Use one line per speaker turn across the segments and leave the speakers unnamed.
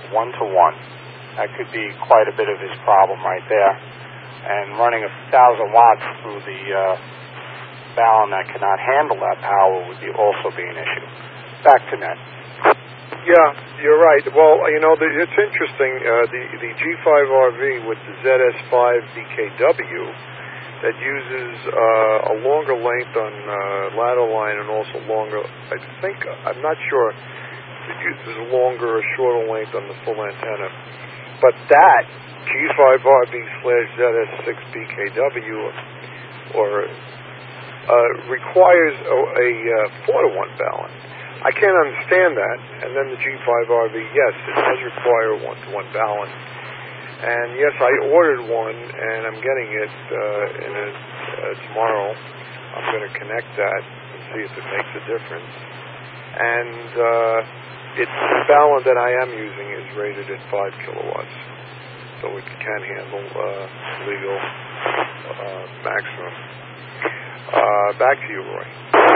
1-to-1. That could be quite a bit of his problem right there. And running 1,000 watts through the balun that cannot handle that power would also be an issue. Back to Ned.
Yeah, you're right. Well, it's interesting. The G5RV with the ZS5 BKW that uses a longer length on ladder line and also longer, I'm not sure if it uses a longer or shorter length on the full antenna. But that G5RV/ZS6 BKW requires a 4-to-1 balun. I can't understand that. And then the G5RV, yes, it does require a 1-to-1 balun. And yes, I ordered one, and I'm getting it tomorrow. I'm going to connect that and see if it makes a difference. And the balun that I am using is rated at 5 kilowatts, so it can handle legal maximum. Back to you, Roy.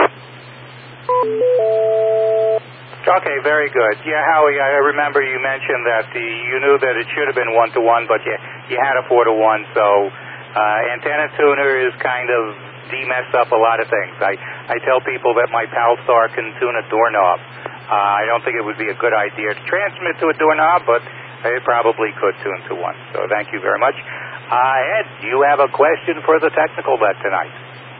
Okay, very good. Yeah, Howie, I remember you mentioned that you knew that it should have been 1-to-1, but you had a 4-to-1, so antenna tuner is kind of de-messed up a lot of things. I tell people that my Palstar can tune a doorknob. I don't think it would be a good idea to transmit to a doorknob, but it probably could tune to one. So thank you very much. Ed, do you have a question for the technical vet tonight?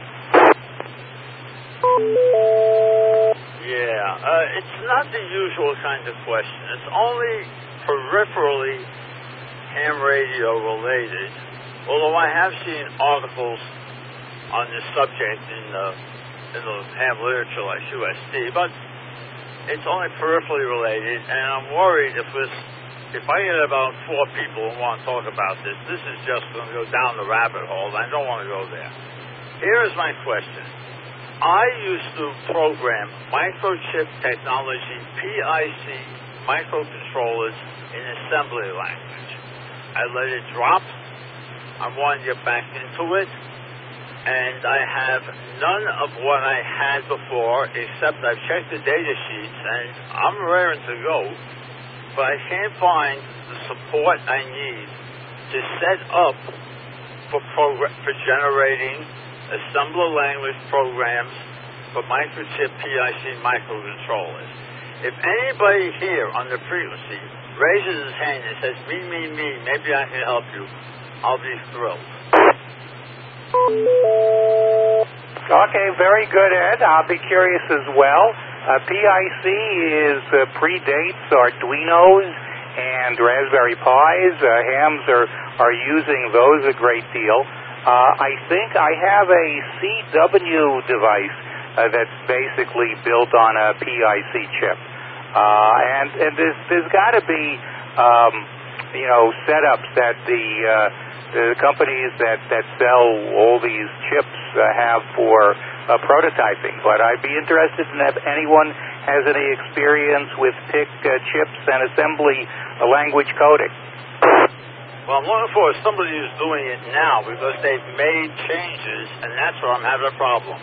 Yeah, it's not the usual kind of question. It's only peripherally ham radio related, although I have seen articles on this subject in the ham literature like USD, but it's only peripherally related, and I'm worried if I get about 4 people who want to talk about this is just going to go down the rabbit hole, and I don't want to go there. Here is my question. I used to program microchip technology, PIC microcontrollers in assembly language. I let it drop. I wanted to get back into it. And I have none of what I had before, except I've checked the data sheets, and I'm raring to go, but I can't find the support I need to set up for generating assembler language programs for microchip PIC microcontrollers. If anybody here on the frequency raises his hand and says, me, maybe I can help you, I'll be thrilled.
Okay, very good, Ed. I'll be curious as well. PIC predates Arduinos and Raspberry Pis. Hams are using those a great deal. I think I have a CW device that's basically built on a PIC chip. And there's got to be, setups that the companies that sell all these chips have for prototyping. But I'd be interested in if anyone has any experience with PIC chips and assembly language coding.
Well, I'm looking for somebody who's doing it now because they've made changes, and that's where I'm having a problem.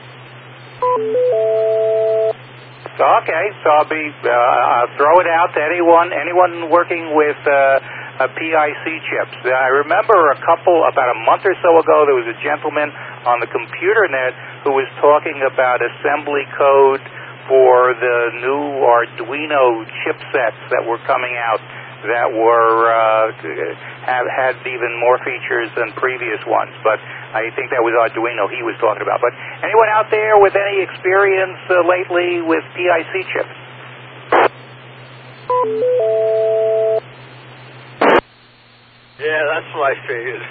Okay, so I'll throw it out to anyone working with PIC chips. I remember about a month or so ago, there was a gentleman on the computer net who was talking about assembly code for the new Arduino chipsets that were coming out that had even more features than previous ones. But I think that was Arduino he was talking about. But anyone out there with any experience lately with PIC chips?
Yeah, that's what I figured.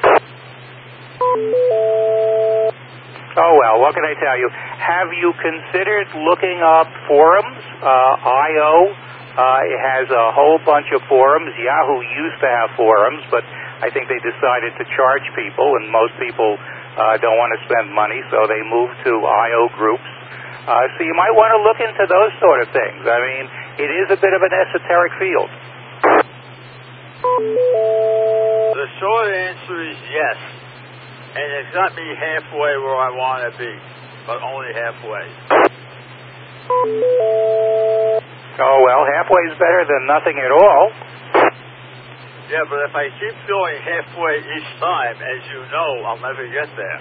Oh, well, what can I tell you? Have you considered looking up forums? I.O. It has a whole bunch of forums. Yahoo used to have forums, but I think they decided to charge people, and most people don't want to spend money, so they moved to I.O. groups. So you might want to look into those sort of things. I mean, it is a bit of an esoteric field.
The short answer is yes. And it's got me halfway where I want to be, but only halfway.
Oh, well, halfway is better than nothing at all.
Yeah, but if I keep going halfway each time, as you know, I'll never get there.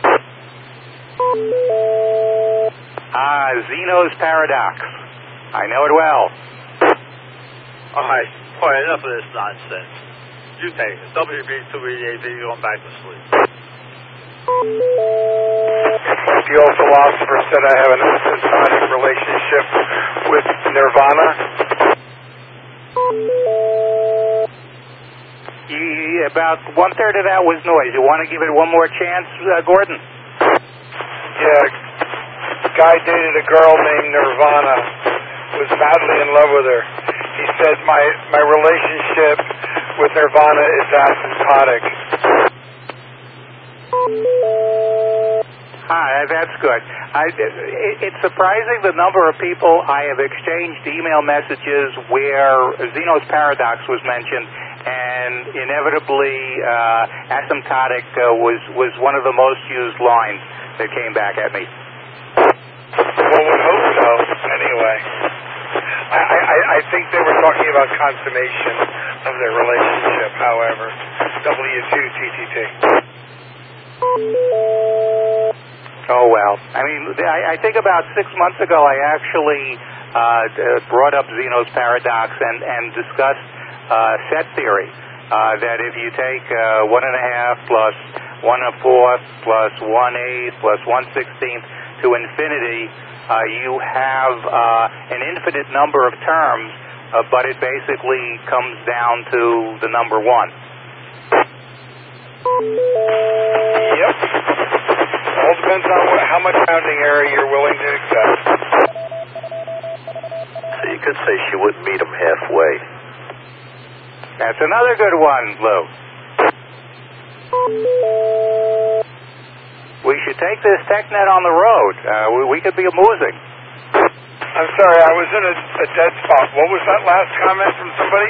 Zeno's paradox. I know it well.
All right, enough of this nonsense. You take it. WB2EAV, going back to sleep.
The old philosopher said I have an asymptotic relationship with Nirvana.
About 1/3 of that was noise. You want to give it one more chance, Gordon?
Yeah, guy dated a girl named Nirvana, was madly in love with her. He said, my relationship with Nirvana is asymptotic.
Hi, that's good. It's surprising the number of people I have exchanged email messages where Zeno's paradox was mentioned, and inevitably asymptotic was one of the most used lines that came back at me.
One would hope so, anyway. I think they were talking about consummation of their relationship, however. W2TTT.
Oh, well. I mean, I think about 6 months ago I actually brought up Zeno's paradox and discussed set theory, that if you take 1.5 plus 1/4 plus 1/8 plus 1/16 to infinity, you have an infinite number of terms, but it basically comes down to the number 1.
Yep. All depends on how much rounding area you're willing to accept.
So you could say she wouldn't meet him halfway.
That's another good one, Lou. We should take this TechNet on the road. We could be amusing.
I'm sorry, I was in a dead spot. What was that last comment from somebody?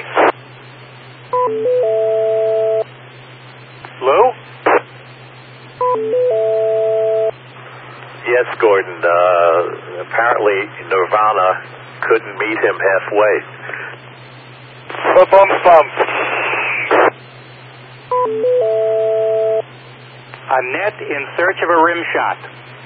Lou?
Yes, Gordon. Apparently Nirvana couldn't meet him halfway.
Bum.
A net in search of a rim shot.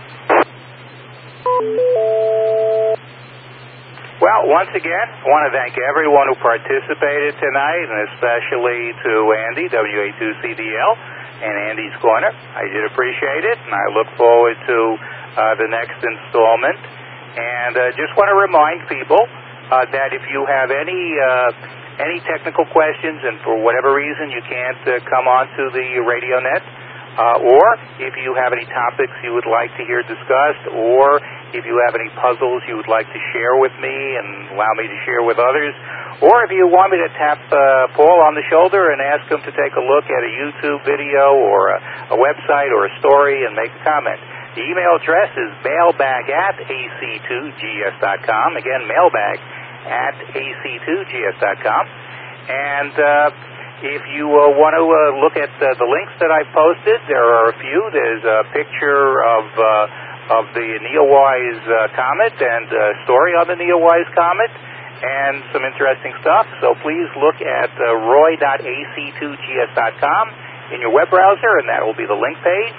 Well, once again, I want to thank everyone who participated tonight, and especially to Andy, WA2CDL, and Andy's Corner. I did appreciate it, and I look forward to the next installment. And just want to remind people that if you have any technical questions, and for whatever reason you can't come onto the radio net, or if you have any topics you would like to hear discussed, or if you have any puzzles you would like to share with me and allow me to share with others, or if you want me to tap Paul on the shoulder and ask him to take a look at a YouTube video or a website or a story and make a comment. The email address is mailbag@ac2gs.com. Again, mailbag@ac2gs.com. And if you want to look at the links that I've posted, there are a few. There's a picture of the Neowise comet and a story on the Neowise comet and some interesting stuff. So please look at roy.ac2gs.com in your web browser, and that will be the link page.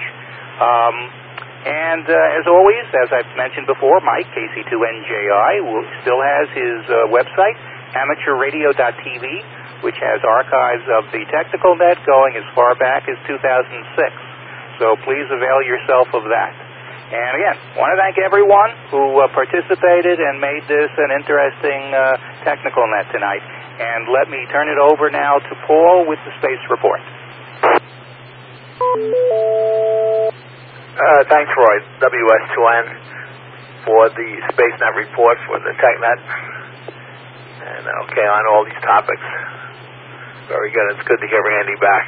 And as always, as I've mentioned before, Mike, KC2NJI, still has his website, amateurradio.tv, which has archives of the technical net going as far back as 2006. So please avail yourself of that. And again, I want to thank everyone who participated and made this an interesting technical net tonight. And let me turn it over now to Paul with the Space Report.
Thanks, Roy. WS2N for the SpaceNet report for the TechNet. And okay, on all these topics. Very good. It's good to hear Andy back.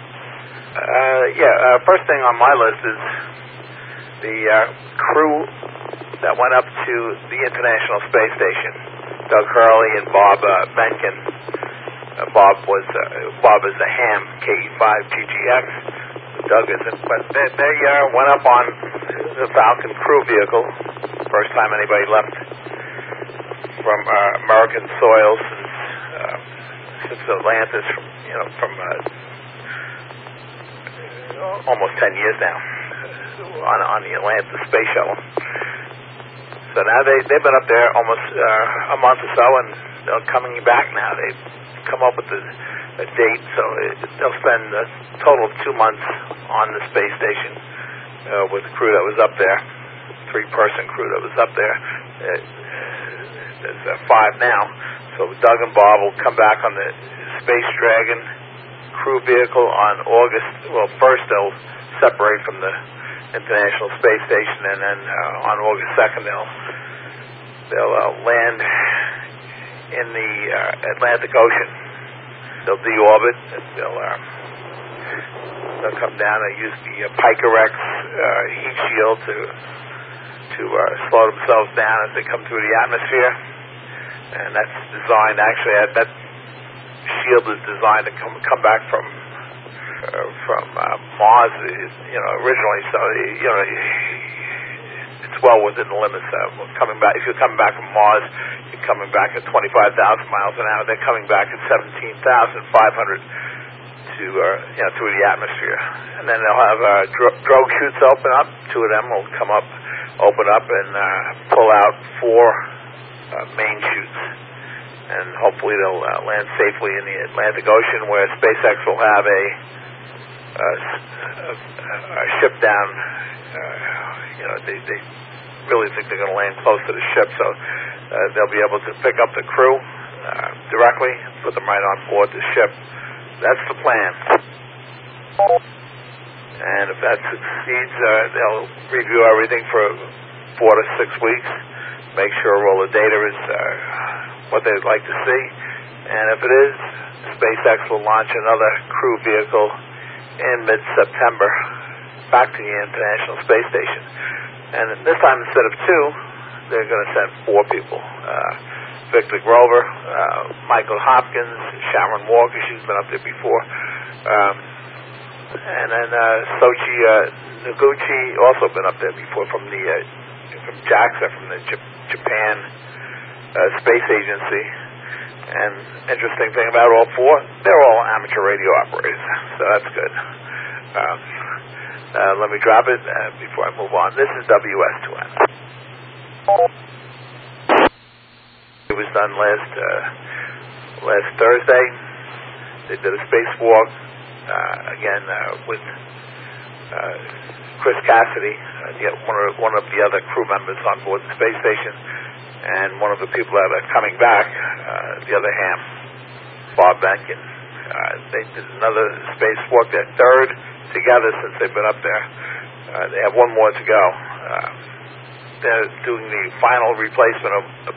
First thing on my list is the crew that went up to the International Space Station. Doug Hurley and Bob Behnken. Bob is a ham, KE5GGX. Doug isn't, but they went up on the Falcon crew vehicle. First time anybody left from American soil since Atlantis from almost 10 years now on the Atlantis space shuttle. So now they've been up there almost a month or so, and they're coming back now. They've come up with a date, so they'll spend a total of 2 months on the space station with the crew that was up there, 3-person crew that was up there. There's 5 now. So Doug and Bob will come back on the Space Dragon crew vehicle on August. Well, first they'll separate from the International Space Station, and then on August 2nd they'll land in the Atlantic Ocean. They'll deorbit. They'll come down. They use the Picarex heat shield to slow themselves down as they come through the atmosphere, and that's designed. Actually, that shield is designed to come back from Mars, originally. So it's well within the limits of coming back. If you're coming back from Mars, you're coming back at 25,000 miles an hour. They're coming back at 17,500 through the atmosphere, and then they'll have drogue chutes open up. 2 of them will open up and pull out 4 main chutes, and hopefully they'll land safely in the Atlantic Ocean, where SpaceX will have a ship down. They really think they're going to land close to the ship, so they'll be able to pick up the crew directly, put them right on board the ship. That's the plan. And if that succeeds, they'll review everything for 4 to 6 weeks, make sure all the data is what they'd like to see. And if it is, SpaceX will launch another crew vehicle in mid-September back to the International Space Station. And this time, instead of 2, they're going to send 4 people. Victor Grover, Michael Hopkins, Sharon Walker, she's been up there before, and then Soichi Noguchi, also been up there before from JAXA, from the Japan Space Agency. And interesting thing about all 4, they're all amateur radio operators, so that's good. Let me drop it before I move on. This is WS2N. It was done last Thursday. They did a spacewalk again with Chris Cassidy, one of the other crew members on board the space station, and one of the people that are coming back, the other ham, Bob Behnken. They did another spacewalk, their 3rd together since they've been up there. They have 1 more to go. They're doing the final replacement of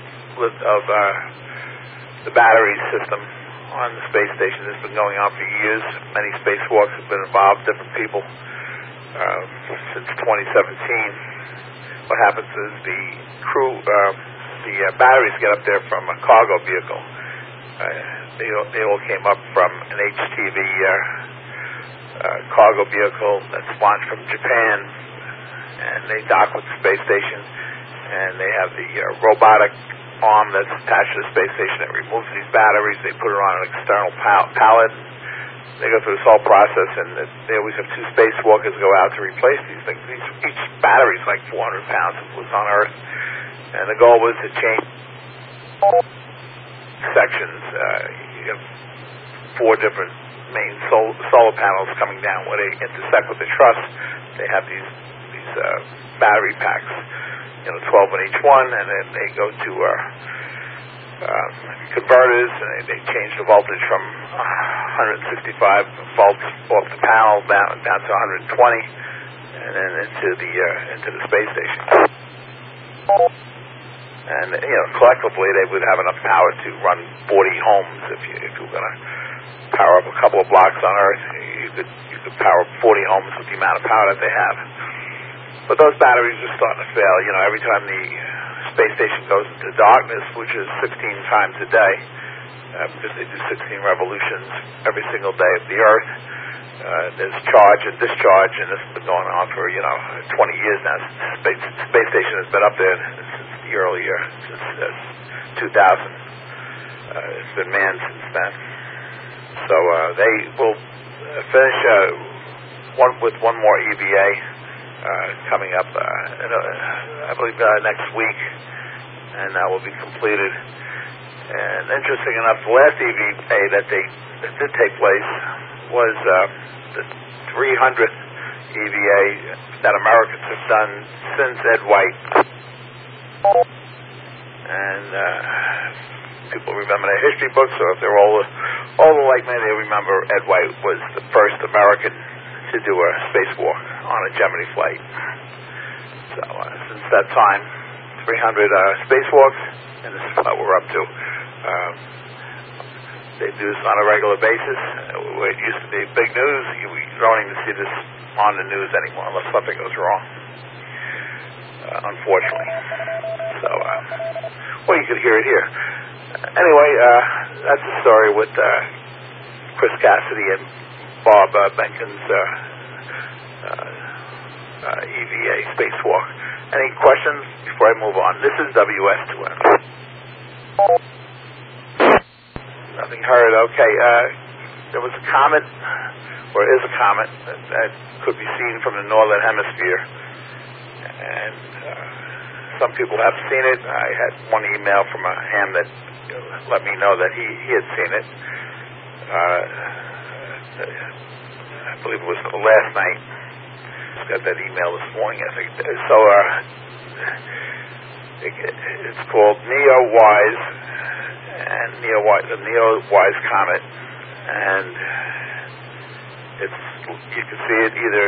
the battery system on the space station. It's been going on for years. Many spacewalks have been involved, different people, since 2017. What happens is the crew, the batteries get up there from a cargo vehicle. They all came up from an HTV cargo vehicle that's launched from Japan, and they dock with the space station, and they have the robotic arm that's attached to the space station that removes these batteries. They put it on an external pallet. They go through this whole process, and they always have 2 spacewalkers go out to replace these things. Each battery is like 400 pounds if it was on Earth. And the goal was to change sections. You have 4 different main solar panels coming down where they intersect with the truss. They have these battery packs, 12 in each one, and then they go to converters, and they change the voltage from 165 volts off the panel down to 120, and then into the space station. And collectively, they would have enough power to run 40 homes. If you're going to power up a couple of blocks on Earth, you could power up 40 homes with the amount of power that they have. But those batteries are starting to fail. Every time the space station goes into darkness, which is 16 times a day, because they do 16 revolutions every single day of the Earth, there's charge and discharge, and this has been going on for 20 years now. The space station has been up there since the early year, since 2000. It's been manned since then. So they will finish with one more EVA coming up, I believe, next week, and that will be completed. And interesting enough, the last EVA that did take place was the 300th EVA that Americans have done since Ed White. And people remember their history books, or if they're all like me, they remember Ed White was the first American to do a spacewalk on a Gemini flight. So since that time, 300 spacewalks, and this is what we're up to. They do this on a regular basis. It used to be big news. You don't even see this on the news anymore unless something goes wrong, unfortunately. So, well, you could hear it here. Anyway, that's the story with Chris Cassidy and Bob Behnken's EVA spacewalk. Any questions before I move on? This is WS2M. Nothing heard. Okay. There was a comet, or is a comet, that could be seen from the northern hemisphere. And some people have seen it. I had one email from a ham that let me know that he had seen it. I believe it was last night. Just got that email this morning, I think. So it's called NEOWISE, and the NEOWISE comet, and you can see it either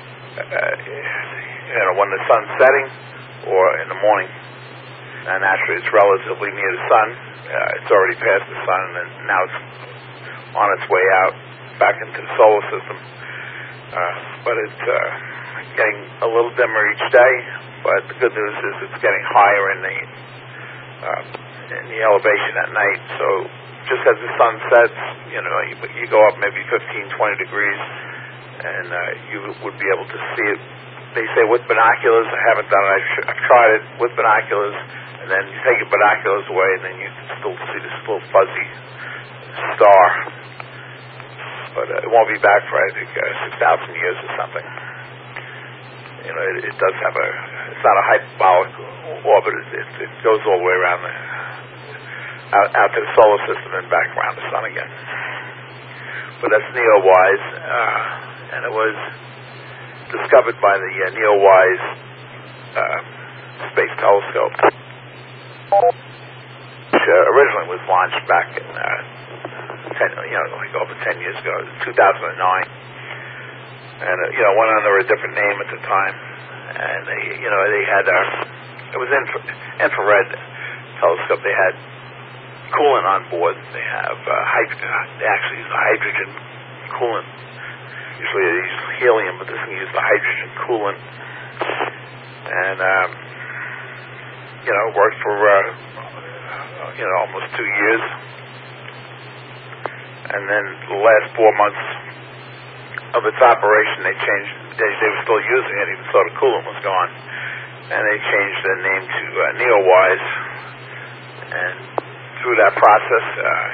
when the sun's setting or in the morning. And actually, it's relatively near the sun. It's already past the sun, and now it's on its way out back into the solar system. But it's getting a little dimmer each day. But the good news is it's getting higher in the elevation at night. So just as the sun sets, you go up maybe 15, 20 degrees, and you would be able to see it. They say with binoculars. I haven't done it. I've tried it with binoculars, and then you take your binoculars away, and then you can still see this little fuzzy star. But it won't be back for, I think, 6,000 years or something. It does have it's not a hyperbolic orbit. It goes all the way around out to the solar system and back around the sun again. But that's NEOWISE, and it was discovered by the NEOWISE Space Telescope, which originally was launched back in over 10 years ago, 2009, and went under a different name at the time. And they had it was infrared telescope. They had coolant on board. They have they actually use hydrogen coolant. Usually they use helium, but this one used the hydrogen coolant, and worked for almost 2 years. And then the last 4 months of its operation, they changed. They were still using it, even though the coolant was gone, and they changed the name to NEOWISE. And through that process,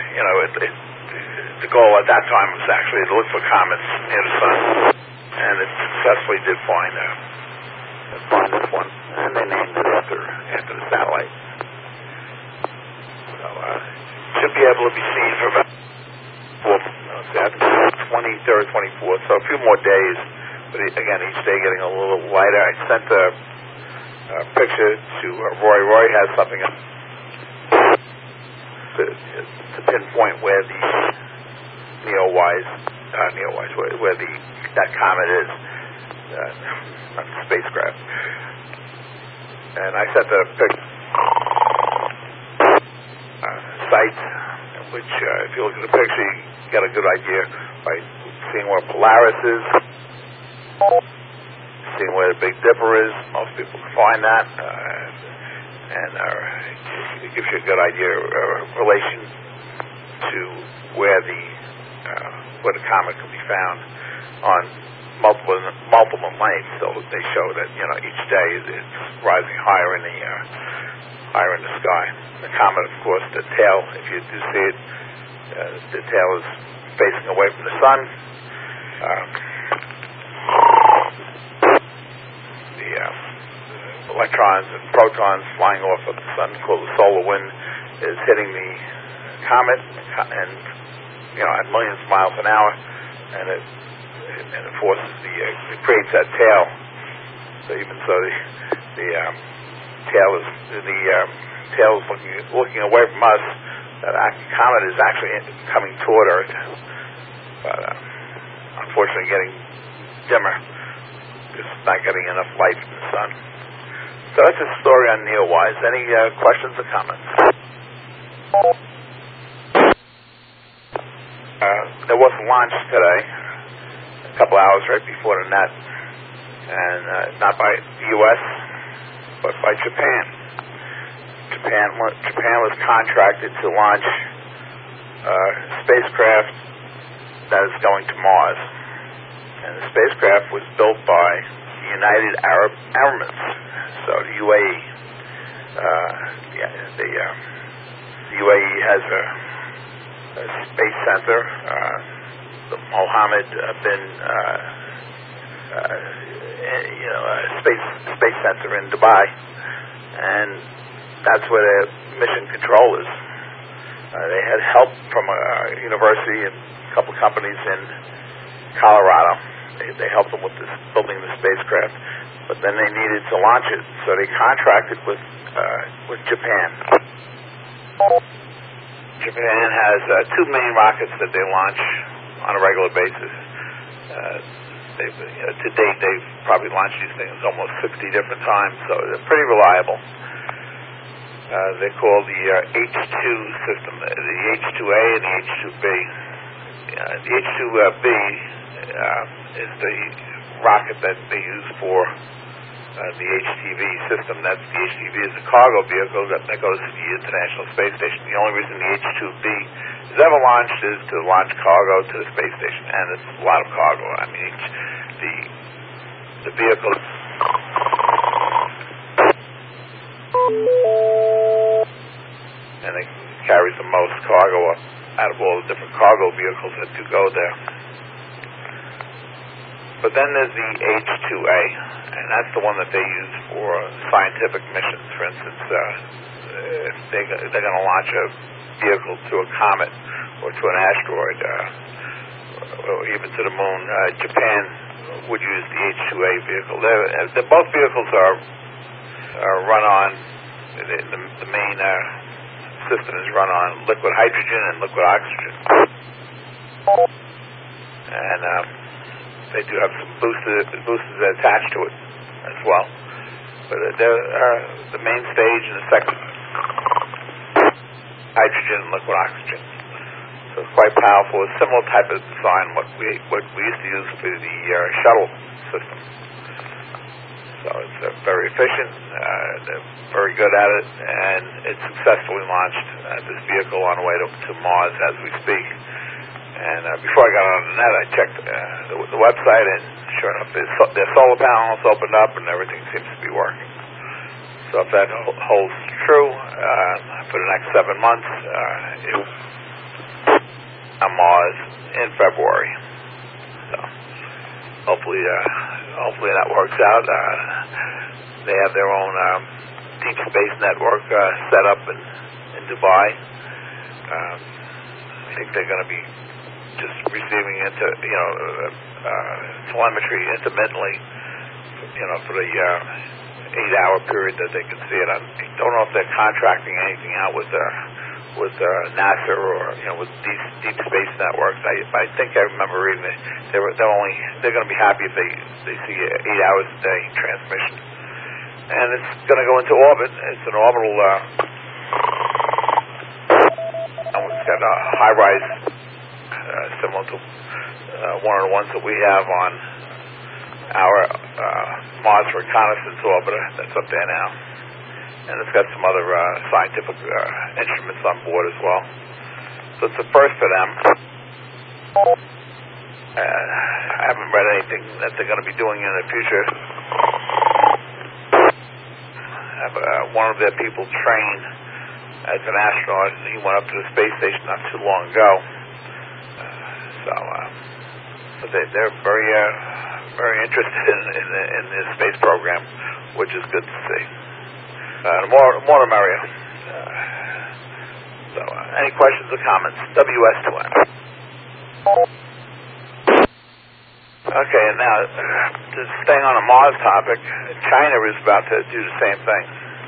the goal at that time was actually to look for comets near the sun, and it successfully did find this one, and they named it after the satellite. So should be able to be seen for about 23rd, 24th, so a few more days. But again, each day getting a little lighter. I sent a picture to Roy. Roy has something to pinpoint where the NEOWISE, where that comet is, not the spacecraft. And I sent a picture site, which if you look at the picture, you get a good idea by seeing where Polaris is, seeing where the Big Dipper is. Most people can find that, and it gives you a good idea relation to where the comet can be found on multiple nights. So they show that each day it's rising higher in the sky. The comet, of course, the tail. If you do see it, the tail is spacing away from the sun. The electrons and protons flying off of the sun, called the solar wind, is hitting the comet, and at millions of miles an hour, and it forces it creates that tail. So even so, the tail is looking away from us. That comet is actually coming toward Earth, but unfortunately getting dimmer. It's not getting enough light from the sun. So that's a story on Neowise. Any questions or comments? There was a launch today, a couple hours right before the net, and not by the U.S., but by Japan. Japan was contracted to launch a spacecraft that is going to Mars, and the spacecraft was built by the United Arab Emirates, so the UAE. The UAE has a space center, the Mohammed bin space center in Dubai, and that's where their mission control is. They had help from a university and a couple of companies in Colorado. They helped them with building the spacecraft, but then they needed to launch it, so they contracted with Japan. Japan has two main rockets that they launch on a regular basis. To date, they've probably launched these things almost 60 different times, so they're pretty reliable. They're called the H-2 system, the H-2A and the H-2B. The H-2B is the rocket that they use for the HTV system. That's the HTV is a cargo vehicle that goes to the International Space Station. The only reason the H-2B is ever launched is to launch cargo to the space station, and it's a lot of cargo. I mean, the vehicle, and it carries the most cargo out of all the different cargo vehicles that do go there. But then there's the H-2A, and that's the one that they use for scientific missions. For instance, if they're going to launch a vehicle to a comet or to an asteroid, or even to the moon, Japan would use the H-2A vehicle. Both vehicles are run on, the main system is run on liquid hydrogen and liquid oxygen. And they do have some boosters attached to it as well. But the main stage and the second, hydrogen and liquid oxygen. So it's quite powerful. It's a similar type of design what we used to use for the shuttle system. So it's very efficient. They're very good at it, and it's successfully launched this vehicle on the way to Mars as we speak. And before I got on the net, I checked the website, and sure enough, their solar panels opened up, and everything seems to be working. So if that holds true for the next 7 months, it will be on Mars in February. So hopefully that works out. They have their own deep space network set up in Dubai. I think they're going to be just receiving telemetry intermittently, for the 8-hour period that they can see it. I don't know if they're contracting anything out with NASA or with these deep space networks. I think I remember reading that they're going to be happy if they see 8 hours a day transmission, and it's going to go into orbit. It's an orbital. It's got a high-rise similar to one of the ones that we have on our Mars Reconnaissance Orbiter that's up there now. And it's got some other scientific instruments on board as well. So it's the first for them. I haven't read anything that they're going to be doing in the future. One of their people trained as an astronaut, and he went up to the space station not too long ago. but they're very interested in the space program, which is good to see. More the merrier. So, any questions or comments? WS2N. Okay, and now, just staying on the Mars topic, China is about to do the same thing.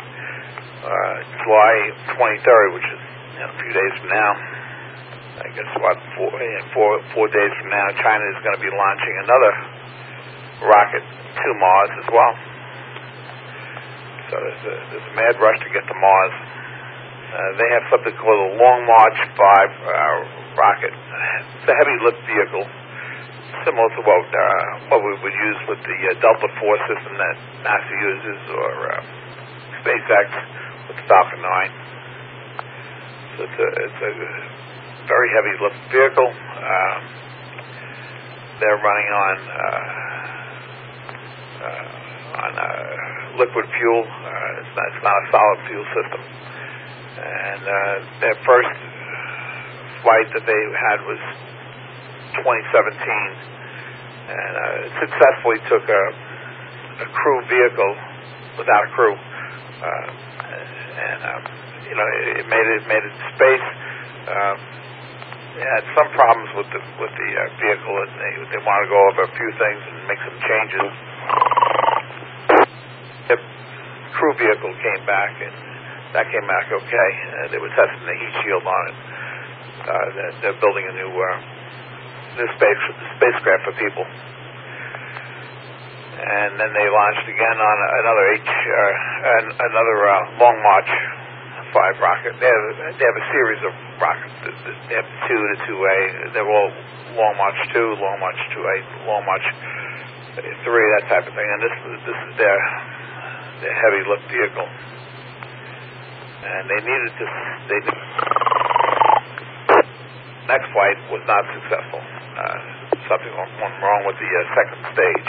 July 23rd, which is a few days from now, I guess four days from now, China is going to be launching another rocket to Mars as well. So there's a mad rush to get to Mars. They have something called a Long March 5 rocket. It's a heavy lift vehicle, similar to what we would use with the Delta IV system that NASA uses, or SpaceX with the Falcon 9. So it's a very heavy lift vehicle. They're running on liquid fuel. It's not a solid fuel system. And their first flight that they had was 2017, and it successfully took a crew vehicle without a crew, and it made it to space. It had some problems with the vehicle, and they wanted to go over a few things and make some changes. The crew vehicle came back, and that came back okay. They were testing the heat shield on it. They're building a new spacecraft for people. And then they launched again on another Long March 5 rocket. They have a series of rockets. They have 2 to 2A. They're all Long March 2, Long March 2A, Long March 3, that type of thing. And this is their heavy lift vehicle. And they needed to. Next flight was not successful. Something went wrong with the second stage.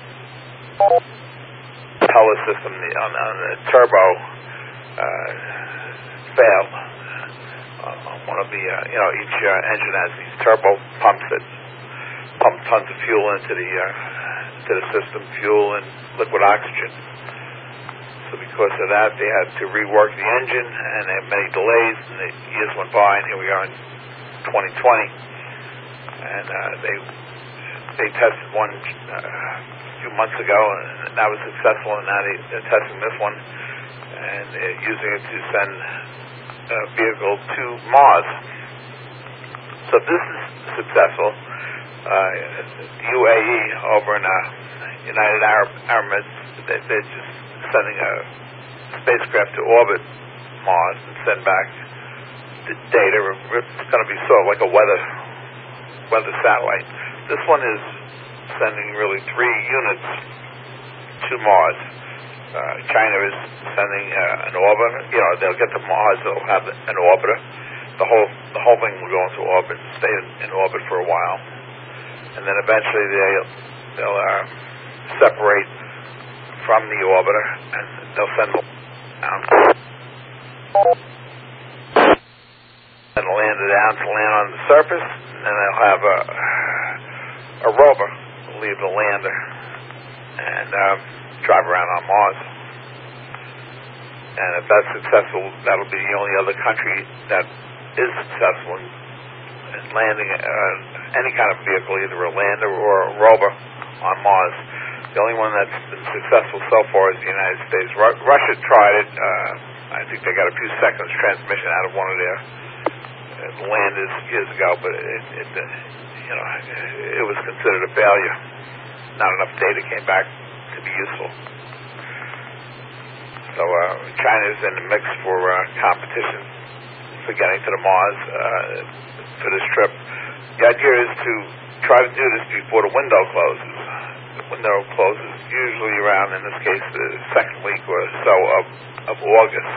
Propeller system on the turbo failed. One of the each engine has these turbo pumps that pump tons of fuel into the system, fuel and liquid oxygen. So because of that, they had to rework the engine, and they had many delays, and the years went by, and here we are in 2020. And they tested one a few months ago, and that was successful, and now they're testing this one, and they're using it to send a vehicle to Mars. So if this is successful, UAE over in United Arab Emirates, they're just sending a spacecraft to orbit Mars and send back the data. It's going to be sort of like a weather satellite. This one is sending really 3 units to Mars. China is sending an orbiter. They'll get to Mars. They'll have an orbiter. The whole thing will go into orbit and stay in orbit for a while, and then eventually they'll separate from the orbiter, and they'll send them down and land it down to land on the surface, and then they'll have a rover leave the lander and drive around on Mars. And if that's successful, that'll be the only other country that is successful in landing any kind of vehicle, either a lander or a rover, on Mars. The only one that's been successful so far is the United States. Russia tried it. I think they got a few seconds transmission out of one of their landers years ago, but it was considered a failure. Not enough data came back to be useful. So China is in the mix for competition for getting to the Mars for this trip. The idea is to try to do this before the window closes. The window closes usually around, in this case, the second week or so of August.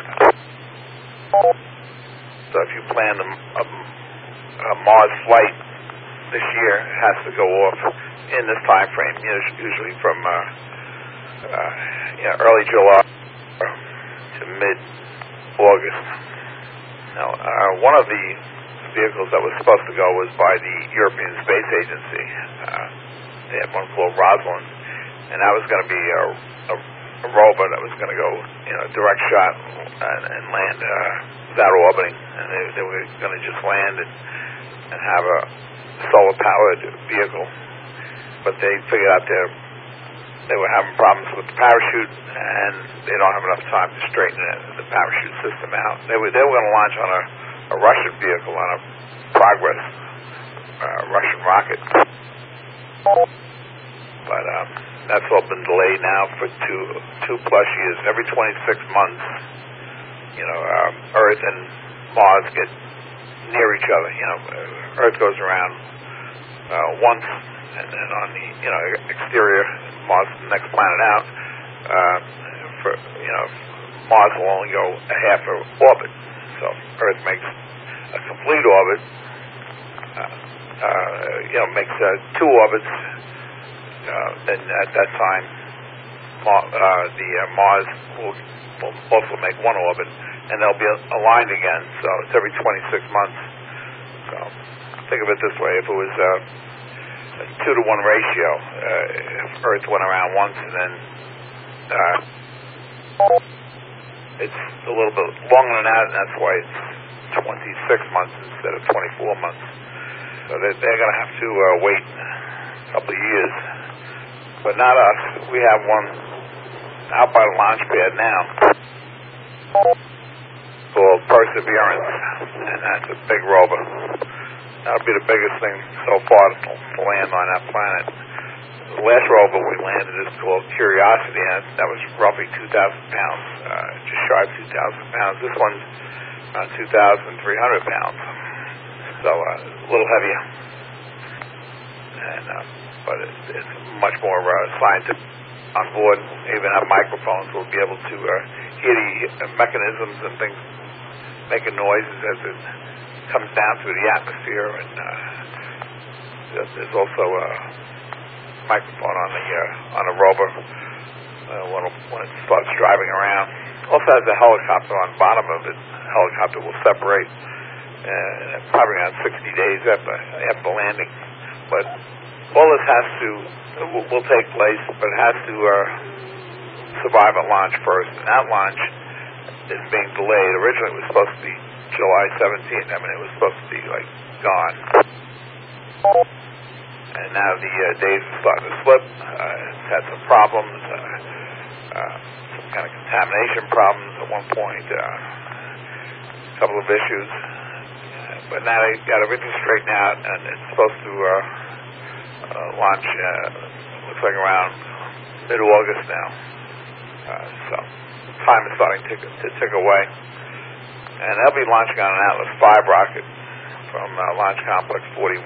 So if you plan a Mars flight this year, it has to go off in this time frame, usually from early July to mid-August. Now, one of the vehicles that was supposed to go was by the European Space Agency. They had one called Rosalind, and that was going to be a rover that was going to go, direct shot and land without orbiting, and they were going to just land and have a solar-powered vehicle. But they figured out they were having problems with the parachute, and they don't have enough time to straighten the parachute system out. They were going to launch on a Russian vehicle, on a Progress Russian rocket. But that's all been delayed now for two plus years. Every 26 months, Earth and Mars get near each other. Earth goes around once, and then on the exterior, Mars is the next planet out. Mars will only go a half an orbit, so Earth makes a complete orbit. Makes two orbits. Then at that time, Mars will also make one orbit, and they'll be aligned again. So it's every 26 months. So think of it this way: if it was a 2-to-1 ratio, if Earth went around once, and then it's a little bit longer than that, and that's why it's 26 months instead of 24 months. So they're going to have to wait a couple of years. But not us. We have one out by the launch pad now called Perseverance, and that's a big rover. That'll be the biggest thing so far to land on that planet. The last rover we landed is called Curiosity, and that was roughly 2,000 pounds, just shy of 2,000 pounds. This one's around 2,300 pounds, so a little heavier. But it's much more scientific on board. Even have microphones. We'll be able to hear the mechanisms and things making noises as it comes down through the atmosphere. And there's also a microphone on the rover when it starts driving around. Also has a helicopter on the bottom of it. The helicopter will separate probably around 60 days after landing. But all this will take place, but it has to survive a launch first. And that launch is being delayed. Originally, it was supposed to be July 17th. It was supposed to be, gone. And now the days are starting to slip. It's had some problems, some kind of contamination problems at one point, a couple of issues. But now they got everything straightened out, and it's supposed to launch, looks like around mid-August now. So time is starting to tick away. And they'll be launching on an Atlas V rocket from Launch Complex 41.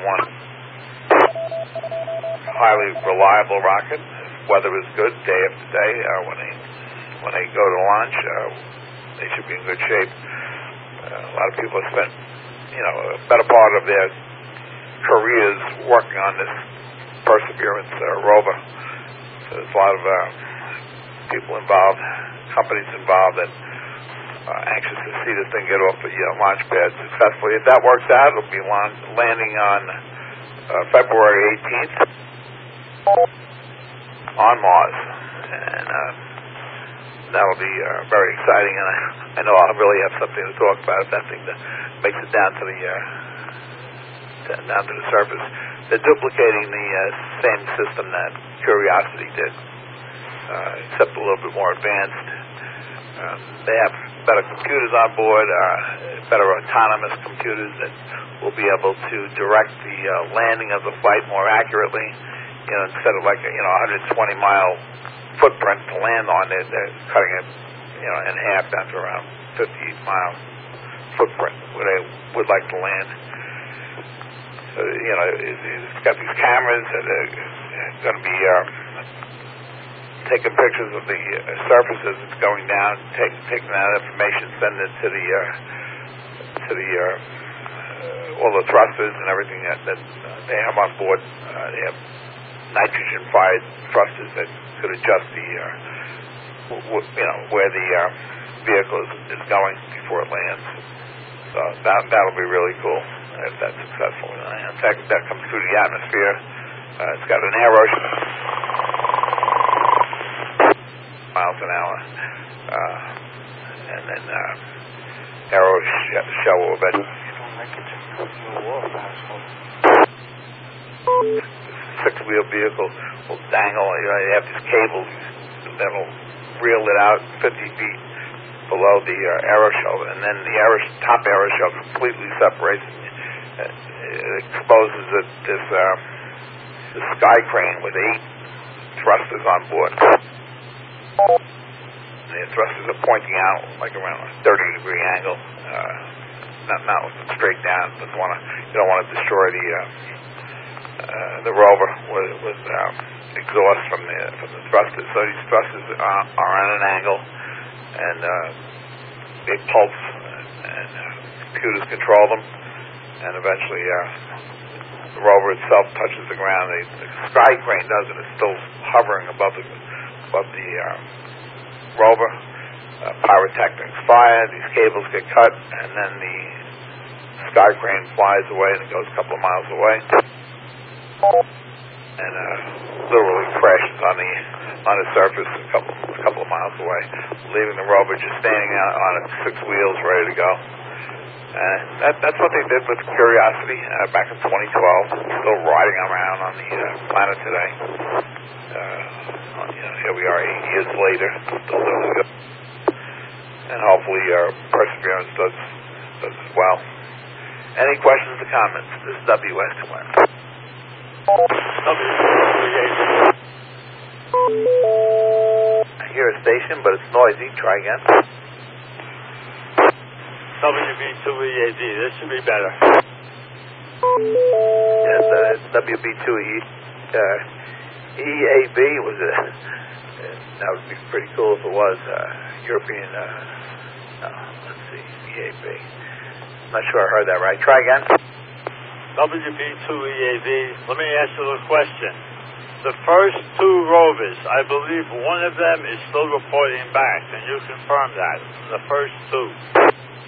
Highly reliable rocket. Weather is good day after day. When they go to launch, they should be in good shape. A lot of people have spent, a better part of their careers working on this Perseverance rover. So there's a lot of people involved, companies involved, that are anxious to see this thing get off the launch pad successfully. If that works out, it'll be landing on February 18th on Mars, and that'll be very exciting. And I know I'll really have something to talk about if that thing makes it down to the surface. They're duplicating the same system that Curiosity did, except a little bit more advanced. They have better computers on board, better autonomous computers that will be able to direct the landing of the flight more accurately. Instead of 120-mile footprint to land on, they're cutting it, in half down to around 50-mile footprint where they would like to land. So, it's got these cameras that are going to be taking pictures of the surface as it's going down, taking that information, sending it to the all the thrusters and everything that they have on board. They have nitrogen-fired thrusters that could adjust where the vehicle is going before it lands. So that'll be really cool. if that's successful. In fact, that comes through the atmosphere. It's got an arrow miles an hour, and then arrow shell will eventually. Six-wheel vehicle will dangle. You have this cable that'll reel it out 50 feet below the aeroshell, and then the top aeroshell completely separates. It exposes this sky crane with 8 thrusters on board. The thrusters are pointing out like around a 30-degree angle, not straight down. You don't want to destroy the rover with exhaust from the thrusters. So these thrusters are on an angle, and they pulse, and computers control them, and eventually the rover itself touches the ground. The sky crane does it. It's still hovering above the rover. Pyrotechnics fire. These cables get cut, and then the sky crane flies away, and it goes a couple of miles away, and literally crashes on the surface a couple of miles away, leaving the rover just standing out on its 6 wheels, ready to go. That's what they did with Curiosity back in 2012. Still riding around on the planet today. Here we are 8 years later, still doing good. And hopefully Perseverance does as well. Any questions or comments? This is WS2N. I hear a station, but it's noisy. Try again.
WB2EAD. This should be better.
Yes, it's WB2EAB. Was it? That would be pretty cool if it was European. Let's see, EAB. I'm not sure I heard that right. Try again.
WB2EAD. Let me ask you a question. The first 2 rovers, I believe one of them is still reporting back. Can you confirm that? The first 2.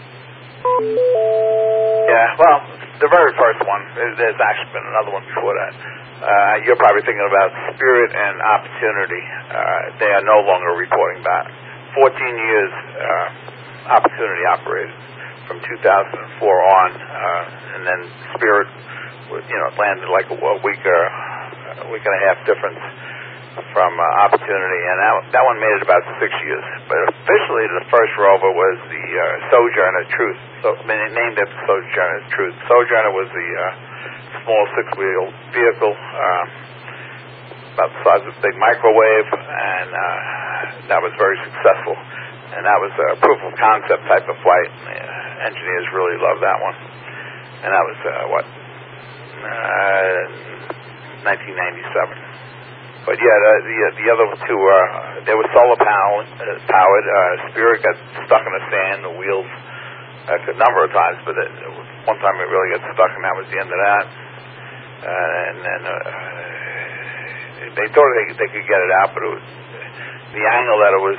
Yeah, well, the very first one. There's actually been another one before that. You're probably thinking about Spirit and Opportunity. They are no longer reporting back. 14 years Opportunity operated from 2004 on, and then Spirit, landed like a week and a half difference from Opportunity, and that one made it about 6 years. But officially, the first rover was the Sojourner Truth. So they named it Sojourner Truth. Sojourner was the small 6-wheel vehicle, about the size of a big microwave, and that was very successful. And that was a proof of concept type of flight. Engineers really loved that one. And that was 1997. But yeah, the other 2 they were solar powered. Spirit got stuck in the sand, the wheels, a number of times, but one time it really got stuck, and that was the end of that. And then they thought they could get it out, but it was the angle that it was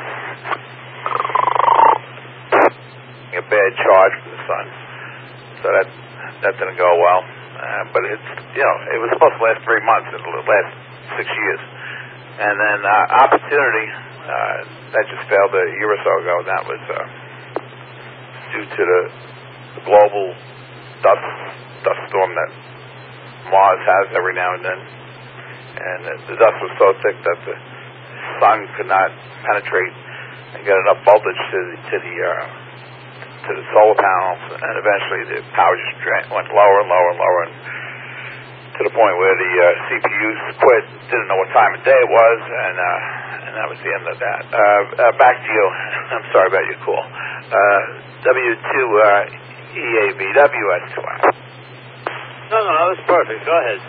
a bad charge from the sun, so that didn't go well. But it was supposed to last 3 months. It last 6 years. And then Opportunity, that just failed a year or so ago. That was due to the global dust storm that Mars has every now and then. And the dust was so thick that the sun could not penetrate and get enough voltage to the solar panels, and eventually the power just went lower and lower and lower, and to the point where the CPUs quit, didn't know what time of day it was, and that was the end of that. Back to you. I'm sorry about your call. W2EAB, WS2N.
No, that's perfect. Go ahead.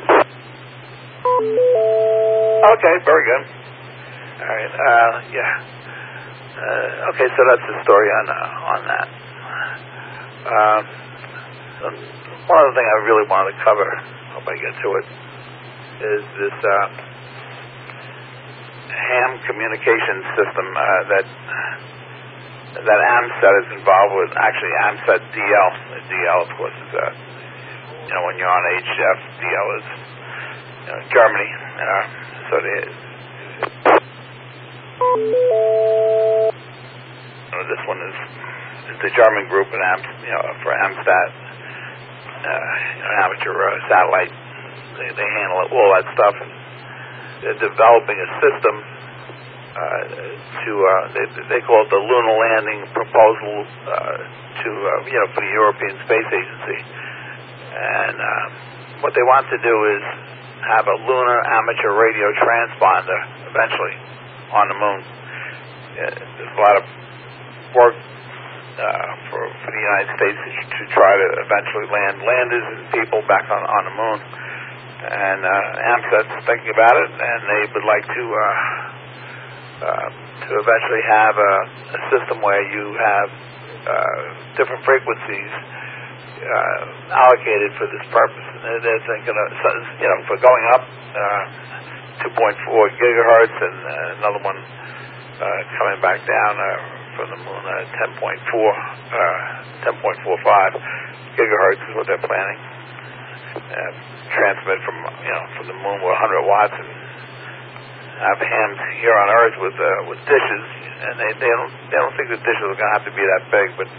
Okay, very good. All right. Okay, so that's the story on that. One other thing I really wanted to cover, hope I get to it, is this ham communication system that AMSAT is involved with. Actually, AMSAT DL. The DL, of course, is when you're on HFDL is Germany. So this one is the German group in for Amstat, amateur satellite. They handle all that stuff, and they're developing a system they call it the lunar landing proposal for the European Space Agency. And what they want to do is have a lunar amateur radio transponder eventually on the moon. There's a lot of work for the United States to try to eventually land landers and people back on the moon. And AMSAT's thinking about it, and they would like to eventually have a system where you have different frequencies allocated for this purpose. And they're thinking of, for going up 2.4 gigahertz, and another one coming back down from the moon 10.45 gigahertz is what they're planning. Transmit from the moon with 100 watts and have hams here on Earth with dishes, and they don't think the dishes are going to have to be that big, but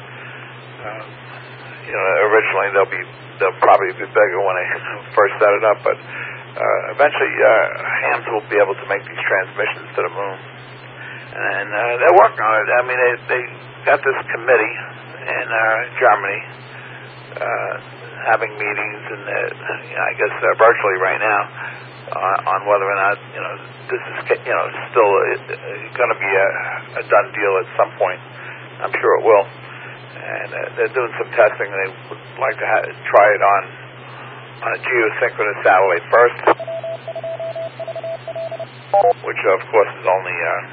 originally they'll probably be bigger when they first set it up, but eventually hams will be able to make these transmissions to the moon, and they're working on it. I mean, they got this committee in Germany having meetings, and I guess virtually right now on whether or not this is still going to be a done deal at some point. I'm sure it will, and they're doing some testing. They would like to try it on a geosynchronous satellite first, which of course is only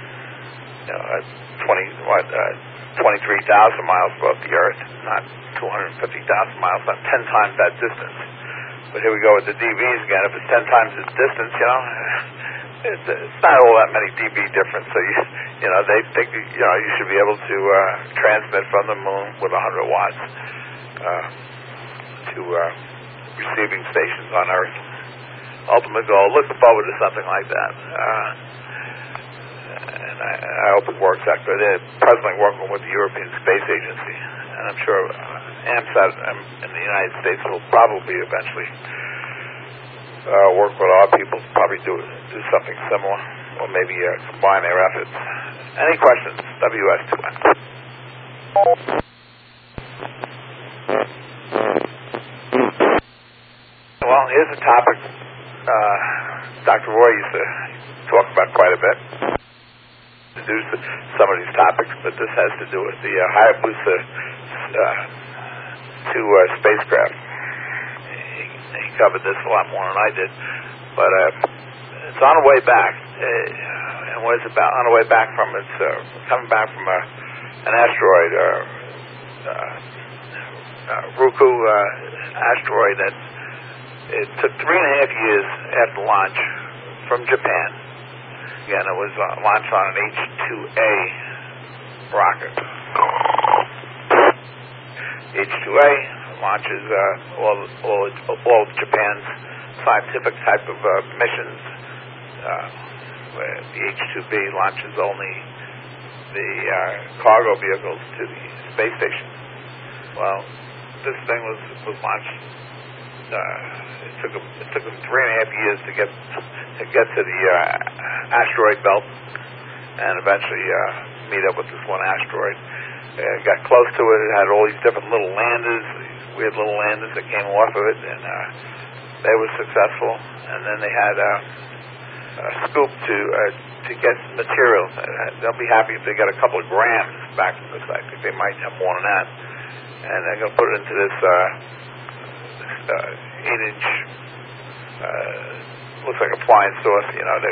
23,000 miles above the Earth, not 250,000 miles, not 10 times that distance. But here we go with the dBs again. If it's 10 times the distance, it's not all that many dB difference. So they think you should be able to transmit from the moon with 100 watts to receiving stations on Earth. Ultimate goal, looking forward to something like that. And I hope it works out good. They're presently working with the European Space Agency, and I'm sure AMSAT in the United States will probably eventually work with our people to probably do something similar, or maybe combine their efforts. Any questions? WS2N. Well, here's a topic Dr. Roy used to talk about quite a bit. Introduce some of these topics, but this has to do with the Hayabusa 2 spacecraft. He covered this a lot more than I did, but it's on the way back. And what it's about on the way back from? It's coming back from an asteroid, Ryugu asteroid that it took 3.5 years after launch from Japan. Again, it was launched on an H-2A rocket. H-2A launches all of Japan's scientific type of missions. Where the H-2B launches only the cargo vehicles to the space station. Well, this thing was launched. It took them 3.5 years to get to the asteroid belt, and eventually meet up with this one asteroid. Got close to it. It had all these different little landers, these weird little landers that came off of it, and they were successful. And then they had a scoop to get material. They'll be happy if they get a couple of grams back from this. I think they might have more than that. And they're going to put it into this 8-inch, looks like a flying saucer,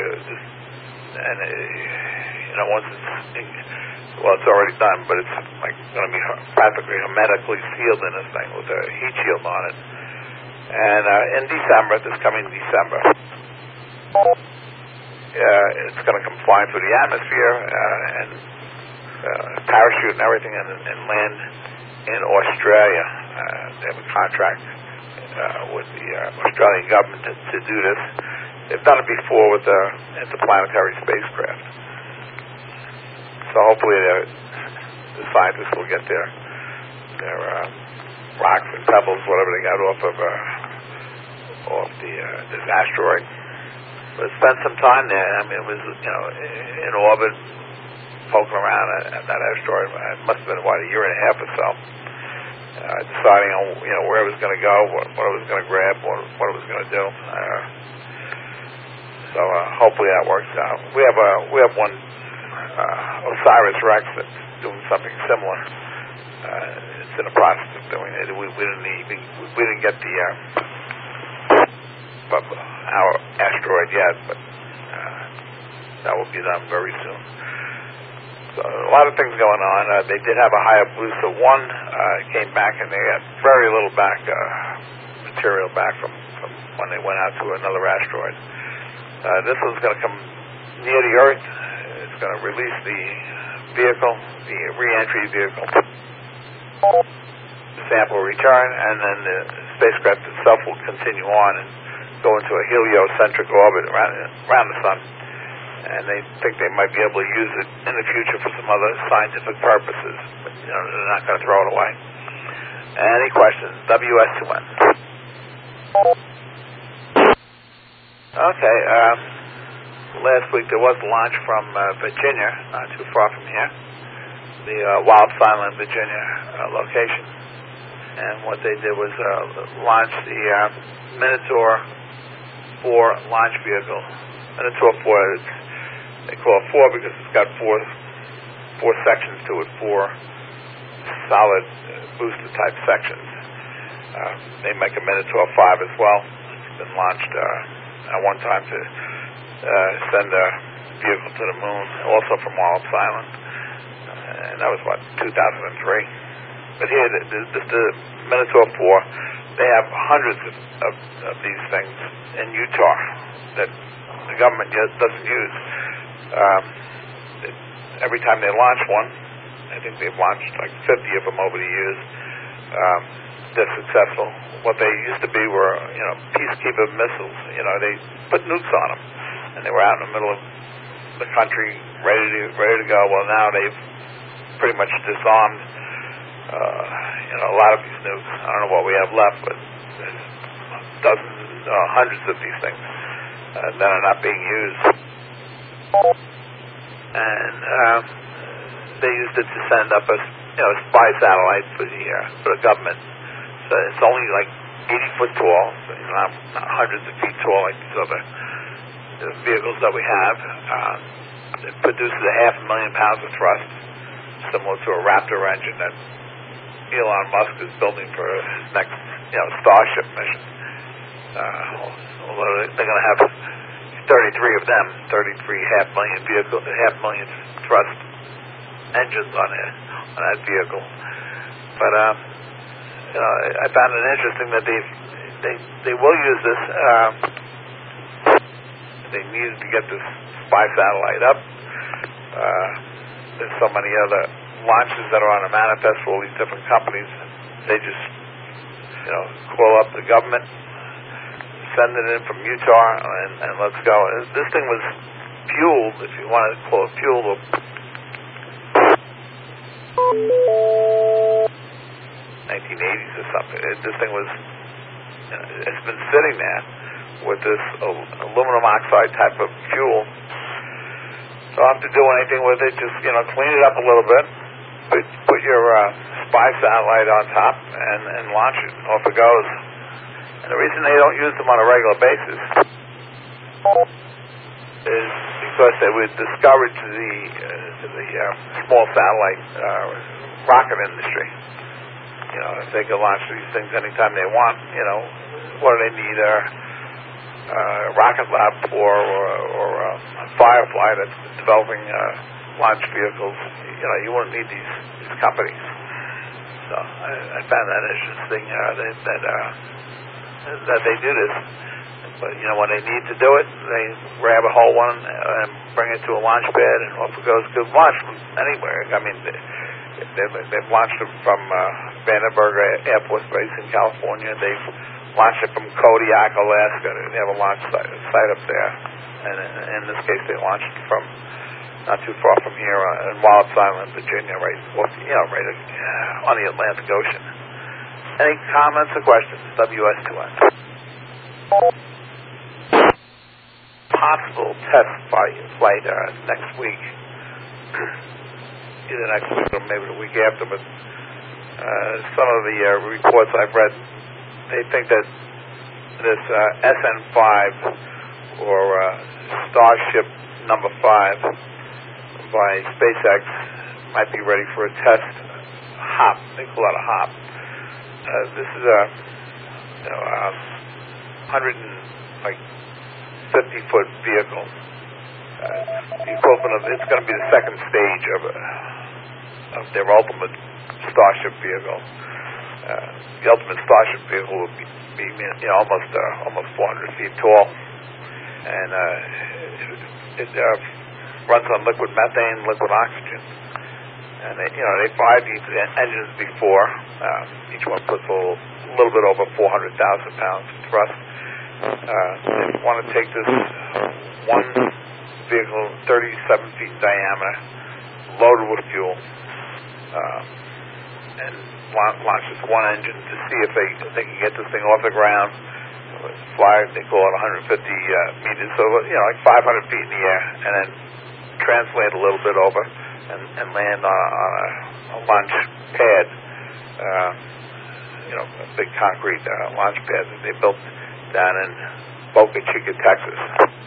once it's already done, but it's like going to be practically hermetically sealed in this thing with a heat shield on it. And in December, this coming December, it's going to come flying through the atmosphere and parachute and everything, and land in Australia. They have a contract with the Australian government to do this. They've done it before with interplanetary spacecraft. So hopefully the scientists will get their rocks and pebbles, whatever they got off this asteroid. But spent some time there. I mean, it was in orbit, poking around at that asteroid. It must have been a year and a half or so, deciding on where it was going to go, what it was going to grab, what it was going to do. So hopefully that works out. We have one OSIRIS-REx that's doing something similar. It's in the process of doing it. We didn't get the our asteroid yet, but that will be done very soon. So a lot of things going on. They did have a Hayabusa 1. Came back and they got very little material back from when they went out to another asteroid. This one's going to come near the Earth. It's going to release the vehicle, the re-entry vehicle. The sample will return, and then the spacecraft itself will continue on and go into a heliocentric orbit around the sun. And they think they might be able to use it in the future for some other scientific purposes. But, they're not going to throw it away. Any questions? WS2N. Okay. Last week there was a launch from Virginia, not too far from here, the Wallops Island, Virginia location. And what they did was launch the Minotaur 4 launch vehicle. Minotaur 4, they call it 4 because it's got four sections to it, 4 solid booster type sections. They make a Minotaur 5 as well. It's been launched at one time to send a vehicle to the moon, also from Wallops Island. And that was, 2003. But here, the Minotaur 4, they have hundreds of these things in Utah that the government doesn't use. Every time they launch one, I think they've launched like 50 of them over the years, they're successful. What they used to be were, peacekeeper missiles. They put nukes on them, and they were out in the middle of the country, ready to go. Well, now they've pretty much disarmed, a lot of these nukes. I don't know what we have left, but there's dozens, hundreds of these things that are not being used. And they used it to send up a spy satellite for the government. So it's only like 80 foot tall, not hundreds of feet tall like these other vehicles that we have. It produces 500,000 pounds of thrust, similar to a Raptor engine that Elon Musk is building for his next Starship mission. Although they're going to have 33 of them, 33 500,000 thrust engines on that vehicle. But I found it interesting that they will use this. They needed to get this spy satellite up. There's so many other launches that are on a manifest for all these different companies. They just call up the government, send it in from Utah, and let's go. This thing was fueled, if you want to call it fueled, or 1980s or something. This thing was, it's been sitting there with this aluminum oxide type of fuel. So I don't have to do anything with it, just, clean it up a little bit, put your spy satellite on top, and launch it. Off it goes. And the reason they don't use them on a regular basis is because they were discouraged to the small satellite rocket industry. If they could launch these things anytime they want, what do they need a rocket lab for, or a Firefly that's developing launch vehicles? You wouldn't need these companies. So I found that interesting that they do this. But when they need to do it, they grab a whole one and bring it to a launch pad, and off it goes. Could launch from anywhere. I mean, they've launched them from Vandenberg Air Force Base in California. They've launched it from Kodiak, Alaska. They have a launch site up there, and in this case, they launched it from not too far from here in Wallops Island, Virginia, right on the Atlantic Ocean. Any comments or questions? WS2N. Possible test flight next week. Either next week or maybe the week after, but some of the reports I've read, they think that this SN5 or Starship number 5 by SpaceX might be ready for a test hop. They call it a hop. This is a 150-foot vehicle. The equivalent of it's going to be the second stage of their ultimate Starship vehicle. The ultimate Starship vehicle will be almost 400 feet tall, and it runs on liquid methane, liquid oxygen, and they fired these engines before. Each one puts a little bit over 400,000 pounds of thrust. They want to take this one vehicle, 37 feet in diameter, loaded with fuel, and launch this one engine to see if they can get this thing off the ground. Fly, they call it 150 meters, so like 500 feet in the air, and then translate a little bit over and land on a launch pad, a big concrete launch pad that they built down in Boca Chica, Texas.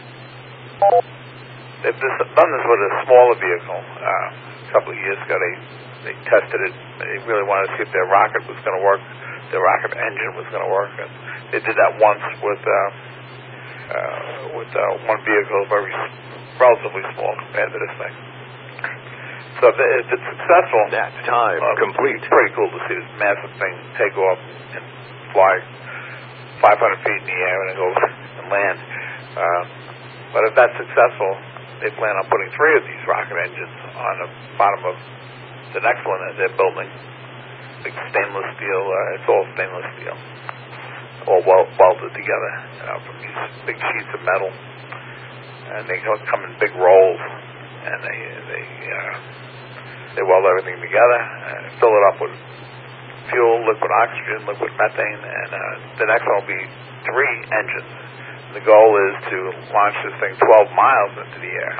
They've done this with a smaller vehicle. A couple of years ago, they tested it. They really wanted to see if their rocket was going to work, their rocket engine was going to work. And they did that once with one vehicle, relatively small compared to this thing. So if it's successful,
that's time complete.
It's pretty cool to see this massive thing take off and fly 500 feet in the air and then go and land. But if that's successful, they plan on putting 3 of these rocket engines on the bottom of the next one that they're building. Big stainless steel. It's all stainless steel, all welded together from these big sheets of metal. And they come in big rolls, and they weld everything together and fill it up with fuel, liquid oxygen, liquid methane, and the next one will be 3 engines. The goal is to launch this thing 12 miles into the air,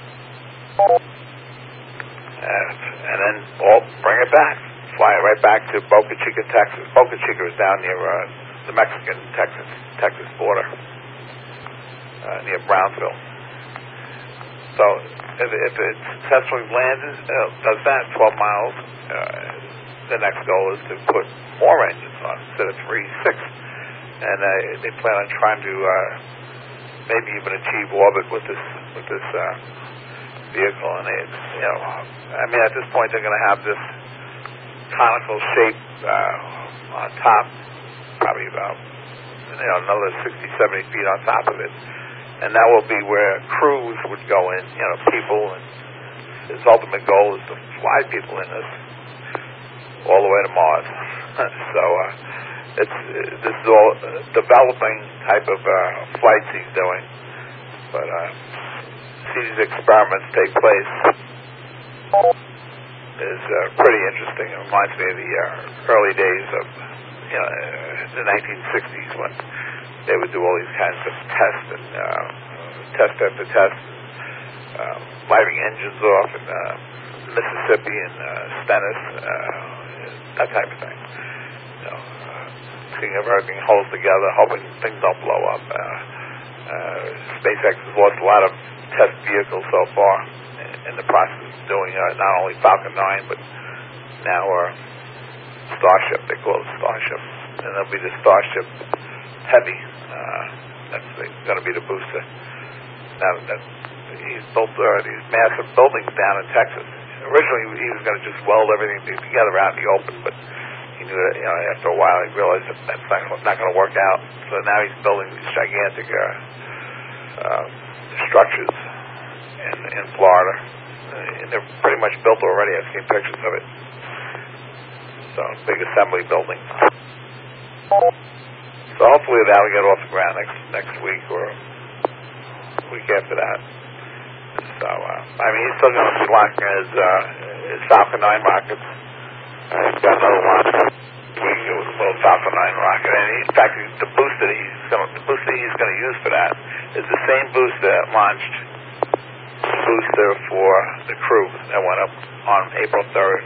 and then bring it back, fly it right back to Boca Chica, Texas. Boca Chica is down near the Mexican-Texas border, near Brownsville. So if it successfully lands, does that 12 miles, the next goal is to put more engines on instead of 3, 6. And they plan on trying to maybe even achieve orbit with this vehicle. And at this point they're going to have this conical shape on top, probably about another 60, 70 feet on top of it. And that will be where crews would go in, people, and his ultimate goal is to fly people in this all the way to Mars. So this is all developing type of flights he's doing. But see these experiments take place is pretty interesting. It reminds me of the early days of the 1960s when they would do all these kinds of tests and test after test, lighting engines off in Mississippi and Stennis, that type of thing. Seeing if everything holds together, hoping things don't blow up. SpaceX has lost a lot of test vehicles so far in the process of doing not only Falcon 9, but now Starship. They call it Starship. And there'll be the Starship Heavy. That's going to be the booster. Now that he's built these massive buildings down in Texas. Originally, he was going to just weld everything together out in the open, but he knew that after a while he realized that's not going to work out. So now he's building these gigantic structures in Florida, and they're pretty much built already. I've seen pictures of it. So big assembly building. So hopefully that'll get off the ground next week or week after that. So, he's still going to be launching his Falcon 9 rockets. He's got another launch week with a little Falcon 9 rocket. And in fact, the booster he's going to use for that is the same booster that launched the booster for the Crew that went up on May 30th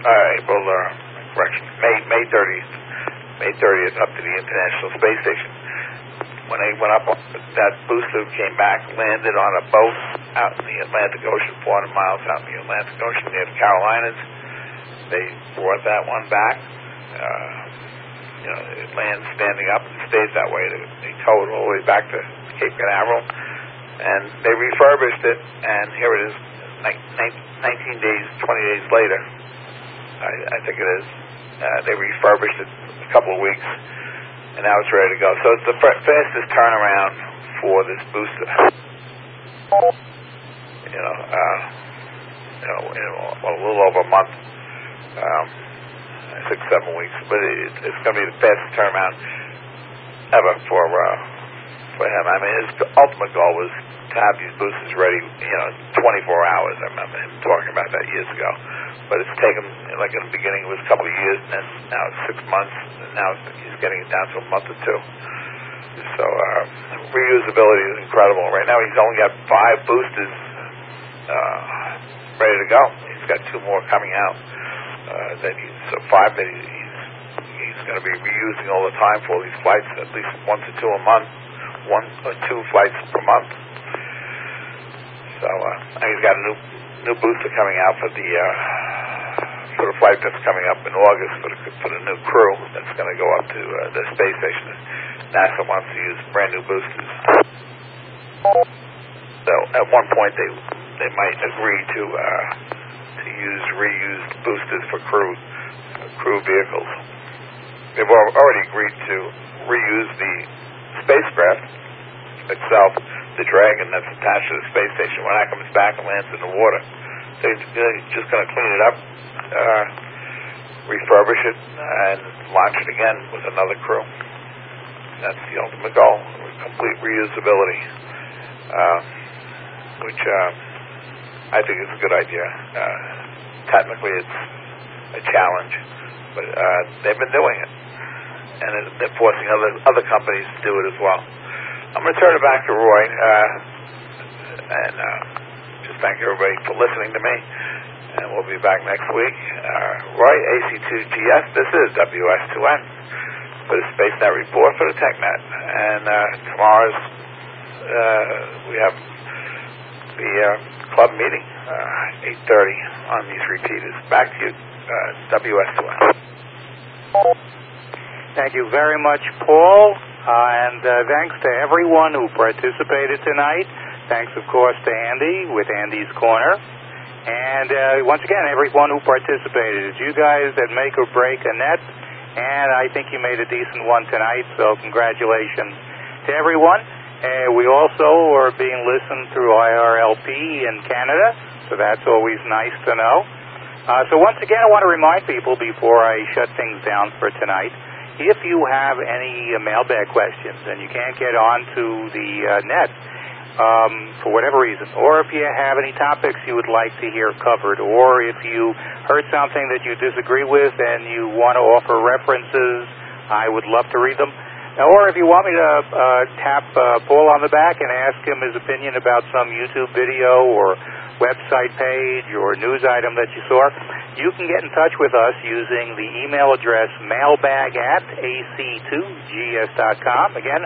up to the International Space Station. When they went up, that booster came back, landed on a boat out in the Atlantic Ocean, 400 miles out in the Atlantic Ocean near the Carolinas. They brought that one back. It lands standing up and stays that way. They towed it all the way back to Cape Canaveral, and they refurbished it, and here it is 20 days later, I think it is. They refurbished it a couple of weeks, and now it's ready to go. So it's the fastest turnaround for this booster. In a little over a month, 6-7 weeks. But it's going to be the fastest turnaround ever for him. His ultimate goal was to have these boosters ready, 24 hours. I remember him talking about that years ago. But it's taken, like in the beginning, it was a couple of years, and then now it's 6 months, and now he's getting it down to a month or two. So reusability is incredible. Right now he's only got 5 boosters ready to go. He's got 2 more coming out. So 5 that he's going to be reusing all the time for all these flights, at least 1 to 2 a month, 1 or 2 flights per month. So he's got a new booster coming out for the flight that's coming up in August for the new Crew that's going to go up to the space station. NASA wants to use brand new boosters. So at one point they might agree to use reused boosters for crew vehicles. They've already agreed to reuse the spacecraft itself, the Dragon that's attached to the space station. When that comes back and lands in the water, they're just going to clean it up, refurbish it, and launch it again with another crew. That's the ultimate goal, complete reusability, which I think is a good idea. Technically, it's a challenge, but they've been doing it, and they're forcing other companies to do it as well. I'm going to turn it back to Roy, and just thank everybody for listening to me, and we'll be back next week. Roy, AC2GS, this is WS2N for the SpaceNet report for the TechNet, and tomorrow's we have the club meeting, 8:30 on these repeaters. Back to you, WS2N.
Thank you very much, Paul. And thanks to everyone who participated tonight. Thanks, of course, to Andy with Andy's Corner. And once again, everyone who participated. It's you guys that make or break a net, and I think you made a decent one tonight, so congratulations to everyone. We also are being listened through IRLP in Canada, so that's always nice to know. So once again, I want to remind people before I shut things down for tonight, if you have any mailbag questions and you can't get onto the net for whatever reason, or if you have any topics you would like to hear covered, or if you heard something that you disagree with and you want to offer references, I would love to read them. Or if you want me to tap Paul on the back and ask him his opinion about some YouTube video or website page or news item that you saw, you can get in touch with us using the email address mailbag@ac2gs.com. Again,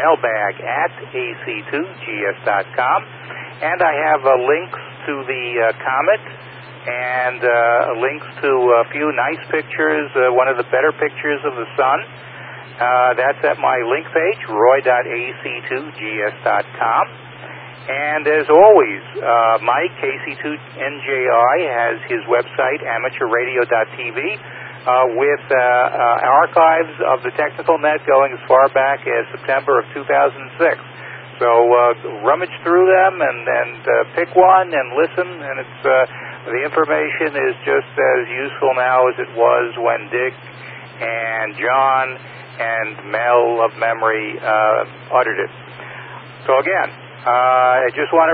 mailbag@ac2gs.com. And I have links to the Comet and links to a few nice pictures, one of the better pictures of the sun. That's at my link page, roy.ac2gs.com. And as always, Mike, KC2NJI, has his website, amateurradio.tv, with archives of the Technical Net going as far back as September of 2006. So rummage through them and pick one and listen, and it's the information is just as useful now as it was when Dick and John and male of memory uttered it. So again, I just want to